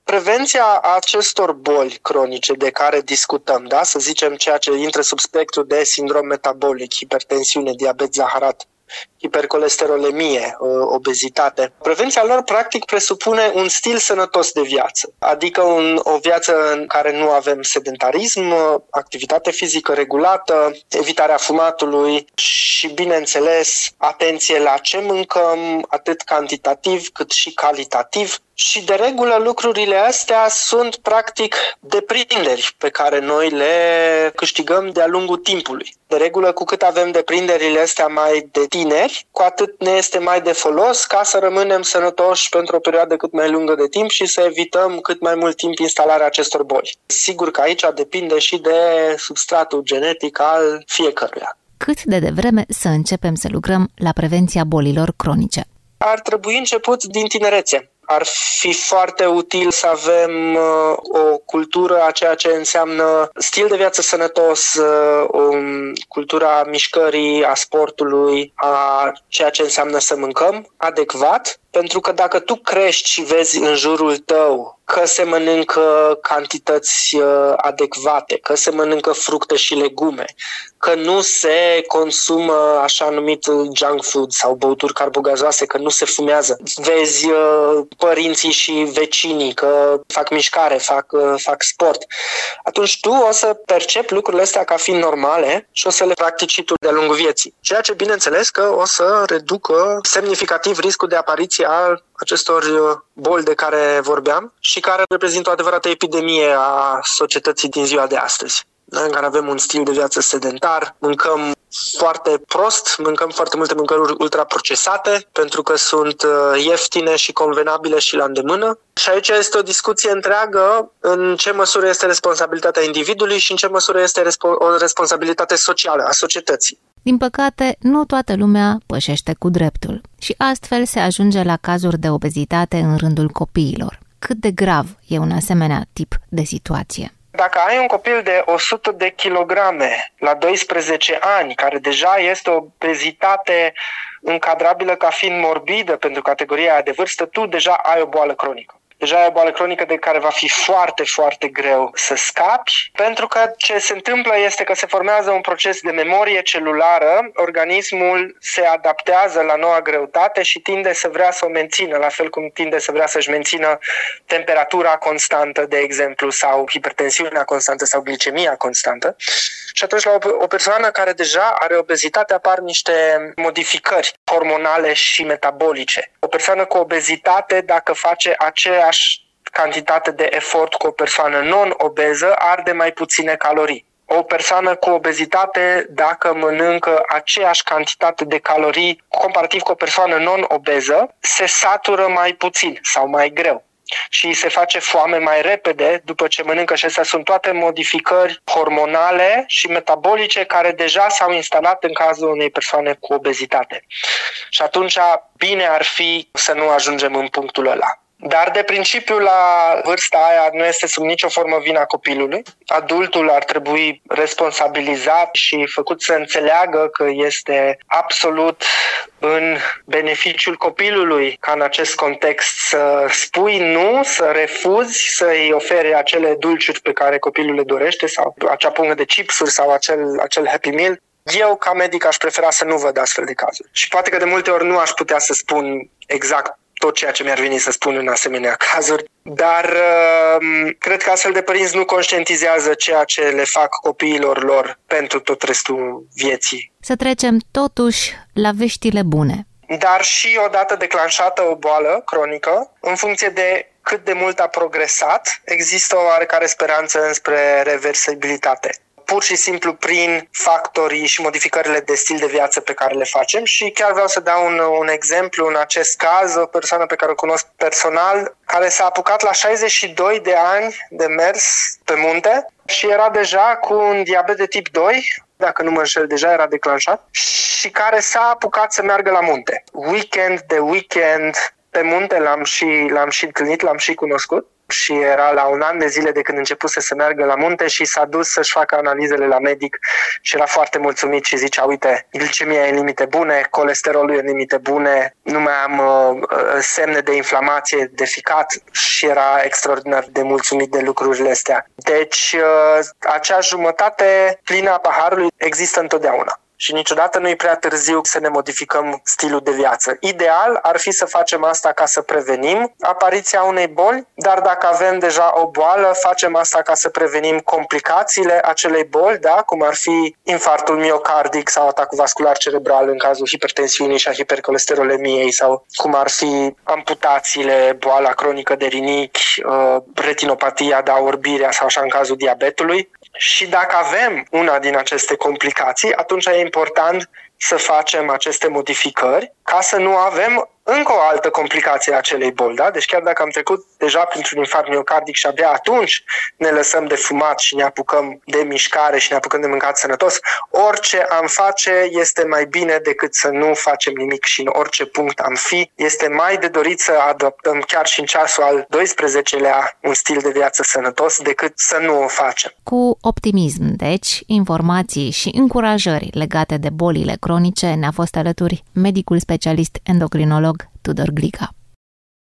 Prevenția acestor boli cronice de care discutăm, da? Să zicem ceea ce intră sub spectru de sindrom metabolic, hipertensiune, diabet zaharat, hipercolesterolemie, obezitate. Prevenția lor practic presupune un stil sănătos de viață, adică o viață în care nu avem sedentarism, activitate fizică regulată, evitarea fumatului și, bineînțeles, atenție la ce mâncăm, atât cantitativ cât și calitativ. Și de regulă lucrurile astea sunt practic deprinderi pe care noi le câștigăm de-a lungul timpului. De regulă, cu cât avem deprinderile astea mai de tineri, cu atât ne este mai de folos ca să rămânem sănătoși pentru o perioadă cât mai lungă de timp și să evităm cât mai mult timp instalarea acestor boli. Sigur că aici depinde și de substratul genetic al fiecăruia. Cât de devreme să începem să lucrăm la prevenția bolilor cronice? Ar trebui început din tinerețe. Ar fi foarte util să avem o cultură a ceea ce înseamnă stil de viață sănătos, cultura mișcării, a sportului, a ceea ce înseamnă să mâncăm adecvat. Pentru că dacă tu crești și vezi în jurul tău că se mănâncă cantități adecvate, că se mănâncă fructe și legume, că nu se consumă așa numit junk food sau băuturi carbogazoase, că nu se fumează, vezi părinții și vecinii că fac mișcare, fac sport, atunci tu o să percepi lucrurile astea ca fiind normale și o să le practici și tu de-a lungul vieții. Ceea ce bineînțeles că o să reducă semnificativ riscul de apariție al acestor boli de care vorbeam și care reprezintă o adevărată epidemie a societății din ziua de astăzi, în care avem un stil de viață sedentar, mâncăm foarte prost, mâncăm foarte multe mâncăruri ultraprocesate pentru că sunt ieftine și convenabile și la îndemână. Și aici este o discuție întreagă în ce măsură este responsabilitatea individului și în ce măsură este o responsabilitate socială a societății. Din păcate, nu toată lumea pășește cu dreptul și astfel se ajunge la cazuri de obezitate în rândul copiilor. Cât de grav e un asemenea tip de situație? Dacă ai un copil de 100 de kilograme la 12 ani, care deja este o obezitate încadrabilă ca fiind morbidă pentru categoria aia de vârstă, tu deja ai o boală cronică. Deja e o boală cronică de care va fi foarte, foarte greu să scapi, pentru că ce se întâmplă este că se formează un proces de memorie celulară, organismul se adaptează la noua greutate și tinde să vrea să o mențină, la fel cum tinde să vrea să-și mențină temperatura constantă, de exemplu, sau hipertensiunea constantă sau glicemia constantă. Și atunci la o persoană care deja are obezitate apar niște modificări hormonale și metabolice. O persoană cu obezitate, dacă face aceeași cantitate de efort cu o persoană non-obeză, arde mai puține calorii. O persoană cu obezitate, dacă mănâncă aceeași cantitate de calorii comparativ cu o persoană non-obeză, se satură mai puțin sau mai greu și se face foame mai repede după ce mănâncă, și astea sunt toate modificări hormonale și metabolice care deja s-au instalat în cazul unei persoane cu obezitate. Și atunci bine ar fi să nu ajungem în punctul ăla. Dar de principiu la vârsta aia nu este sub nicio formă vina copilului. Adultul ar trebui responsabilizat și făcut să înțeleagă că este absolut în beneficiul copilului ca în acest context să spui nu, să refuzi, să-i oferi acele dulciuri pe care copilul le dorește sau acea pungă de chipsuri sau acel Happy Meal. Eu, ca medic, aș prefera să nu văd astfel de cazuri. Și poate că de multe ori nu aș putea să spun exact tot ceea ce mi-ar veni să spun în asemenea cazuri, dar cred că astfel de părinți nu conștientizează ceea ce le fac copiilor lor pentru tot restul vieții. Să trecem totuși la veștile bune. Dar și odată declanșată o boală cronică, în funcție de cât de mult a progresat, există o oarecare speranță înspre reversibilitate. Pur și simplu prin factorii și modificările de stil de viață pe care le facem. Și chiar vreau să dau un exemplu în acest caz, o persoană pe care o cunosc personal, care s-a apucat la 62 de ani de mers pe munte și era deja cu un diabet de tip 2, dacă nu mă înșel, deja era declanșat, și care s-a apucat să meargă la munte. Weekend de weekend pe munte l-am și întâlnit, l-am și cunoscut. și era la 1 an de zile de când începuse să meargă la munte și s-a dus să-și facă analizele la medic și era foarte mulțumit și zicea, uite, glicemia e în limite bune, colesterolul e în limite bune, nu mai am semne de inflamație de ficat și era extraordinar de mulțumit de lucrurile astea. Deci, acea jumătate plină a paharului există întotdeauna. Și niciodată nu e prea târziu să ne modificăm stilul de viață. Ideal ar fi să facem asta ca să prevenim apariția unei boli, dar dacă avem deja o boală, facem asta ca să prevenim complicațiile acelei boli, da? Cum ar fi infarctul miocardic sau atacul vascular cerebral în cazul hipertensiunii și a hipercolesterolemiei sau cum ar fi amputațiile, boala cronică de rinichi, retinopatia, da, orbirea sau așa în cazul diabetului. Și dacă avem una din aceste complicații, atunci e important să facem aceste modificări ca să nu avem încă o altă complicație a acelei boli. Da? Deci chiar dacă am trecut deja printr-un infarct miocardic și abia atunci ne lăsăm de fumat și ne apucăm de mișcare și ne apucăm de mâncat sănătos, orice am face este mai bine decât să nu facem nimic și în orice punct am fi. Este mai de dorit să adoptăm chiar și în ceasul al 12-lea un stil de viață sănătos decât să nu o facem. Cu optimism, deci, informații și încurajări legate de bolile cronice ne-a fost alături medicul specialist endocrinolog Tudor Gliga.